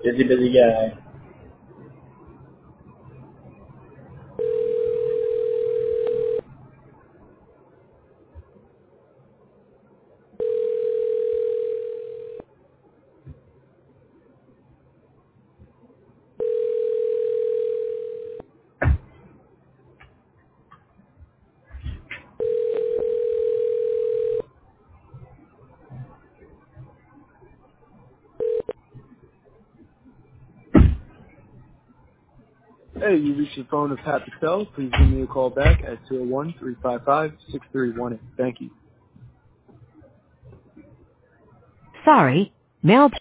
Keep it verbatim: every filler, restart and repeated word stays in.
Busy, busy guy. Hey, you reached the phone of Pat Patel. Please give me a call back at two oh one, three five five, six three one eight. Thank you. Sorry, mail